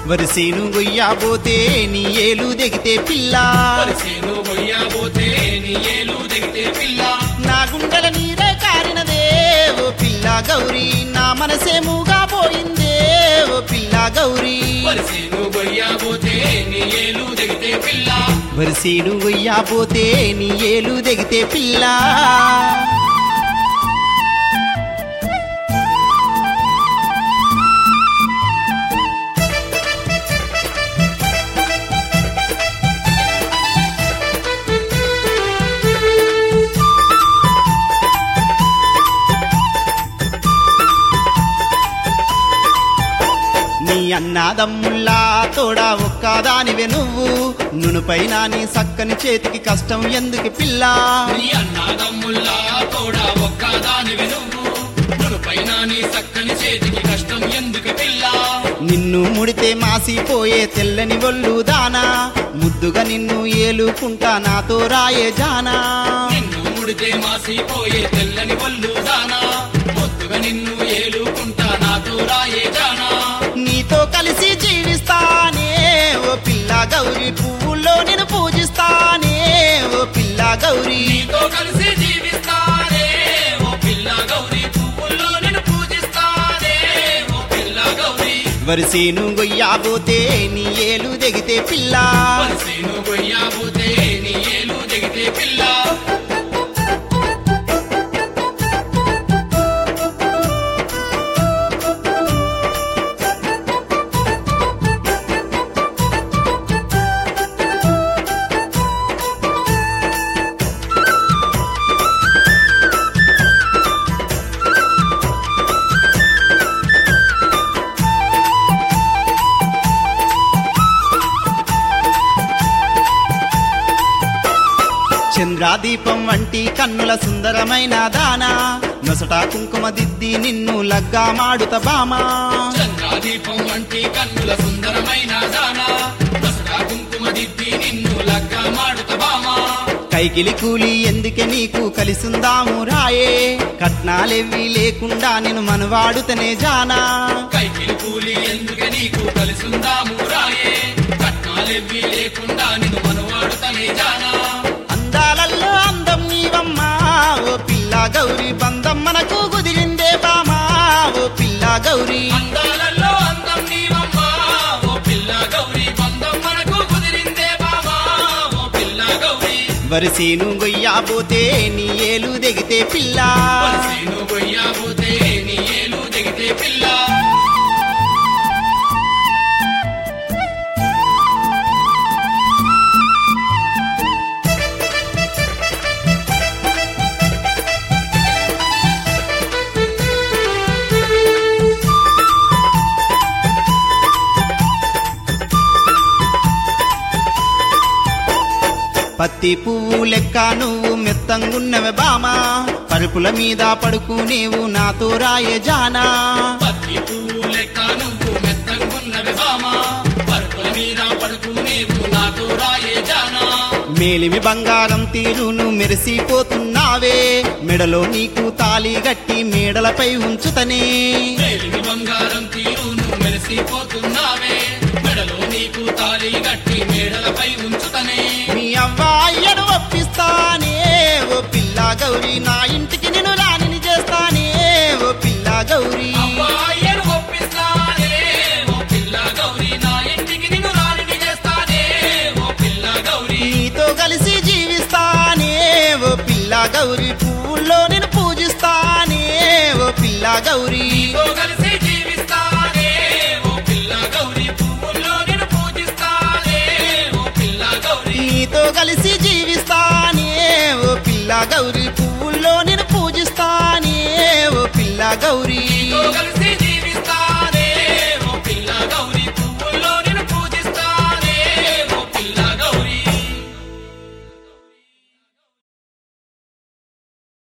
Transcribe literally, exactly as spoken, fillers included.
వరిసేను గొయ్యాబోతే నీ ఏలు దిగితే పిల్ల వరిసేను గొయ్యాబోతే నీ ఏలు దిగితే పిల్ల నా గుండెల నీరే కారినదే ఓ పిల్ల గౌరీ నా మనసేముగా పోయిందే ఓ పిల్ల గౌరీ వరిసేను గొయ్యాబోతే నీ ఏలు దిగితే పిల్ల వరిసేను గొయ్యాబోతే నీ ఏలు దిగితే పిల్ల నీ అన్నాదమ్ముల్లా తోడా ఒక్కదానివే నువ్వు నునుపైన నీ సక్కని చేతికి కష్టం ఎందుకు పిల్ల నీ అన్నాదమ్ముల్లా తోడా ఒక్కదానివి నువ్వు నునుపైన నీ సక్కని చేతికి కష్టం ఎందుకు పిల్ల నిన్ను ముడితే మాసిపోయే తెల్లని ఒళ్ళు దానా ముద్దుగా నిన్ను ఏలుకుంటా నాతో రాయే జానా నిన్ను ముడితే మాసిపోయే తెల్లని ఒళ్ళు దానా ముద్దుగా నిన్ను ఏలుకుంటా నాతో రాయే జానా నీతో కలిసి జీవిస్తానే ఓ పిల్ల గౌరీ పువ్వుల్లో నేను పూజిస్తానే ఓ పిల్ల గౌరీ నీతో కలిసి జీవిస్తానే ఓ పిల్ల గౌరీ పువ్వుల్లో నేను పూజిస్తానే ఓ పిల్ల గౌరీ వరిసేను గొయ్యాబోతే నీ ఏలు దిగితే పిల్ల వరిసేను గొయ్యాబోతే నీ ఏలు దిగితే పిల్ల చంద్రాదీపం వంటి కన్నుల సుందరమైన దానా నొసట కుంకుమ దిద్ది నిన్ను లగ్గా మాడుత బామా చంద్రాదీపం వంటి కన్నుల సుందరమైన దానా దసరా కుంకుమ దిద్ది నిన్ను లగ్గా మాడుత బామా కైకిలి కూలి ఎందుకే నీకు కలిసుందాము రాయే కట్నాలెవ్వి లేకుండా నేను మనవాడుతనే జానా కైకిలి కూలి ఎందుకే నీకు కలిసుందాము రాయే కట్నాలెవ్వి లేకుండా నిన్ను మనవాడుతనే జానా అందాలల్లో అందం నీవమ్మా ఓ పిల్ల గౌరీ బంధం మనకు కుదిరిందే బామా ఓ పిల్ల గౌరీ అందాలలో అందం నీవమ్మా ఓ పిల్ల గౌరీ బంధం మనకు కుదిరిందే బాబా ఓ పిల్ల గౌరీ వరిసేను గొయ్యాబోతే నీ ఏలు దిగితే పిల్ల వరిసేను గొయ్యాబోతే నీ ఏలు దిగితే పిల్ల పత్తి పువ్వు లెక్క నువ్వు మెత్తంగున్నవే బామా పరుపుల మీద పడుకు నీవు నాతో రాయే జానా పత్తి పువ్వు లెక్క నువ్వు మెత్తంగున్నవి బామా పరుపుల మీద పడుకునేవు నాతో రాయే జానా మేలిమి బంగారం తీరును మెరిసిపోతున్నావే మెడలో నీకు తాళి గట్టి మేడలపై ఉంచుతనే మేలిమి బంగారం తీరును మెరిసిపోతున్నావే మెడలో నీకు తాళి గట్టి మేడలపై ఉంచుతనే మీ అవ్వాయ్యను ఒప్పిస్తానే ఓ పిల్ల గౌరీ నా ఇంటికి నేను రాణిని చేస్తానే ఓ పిల్ల గౌరీ అబ్బాయ్యను ఒప్పిస్తానే ఓ పిల్ల గౌరీ నా ఇంటికి నిన్ను రాణిని చేస్తానే ఓ పిల్ల గౌరీ నీతో కలిసి జీవిస్తానే ఓ పిల్ల గౌరీ పువ్వుల్లో నేను పూజిస్తానే ఓ పిల్ల గౌరీ నీతో కలిసి జీవిస్తానే ఓ పిల్ల గౌరీ పువ్వుల్లో నేను పూజిస్తానే ఓ పిల్ల గౌరీ నీతో కలిసి జీవిస్తానే ఓ పిల్ల గౌరీ పువ్వుల్లో నేను పూజిస్తానే ఓ పిల్ల గౌరీ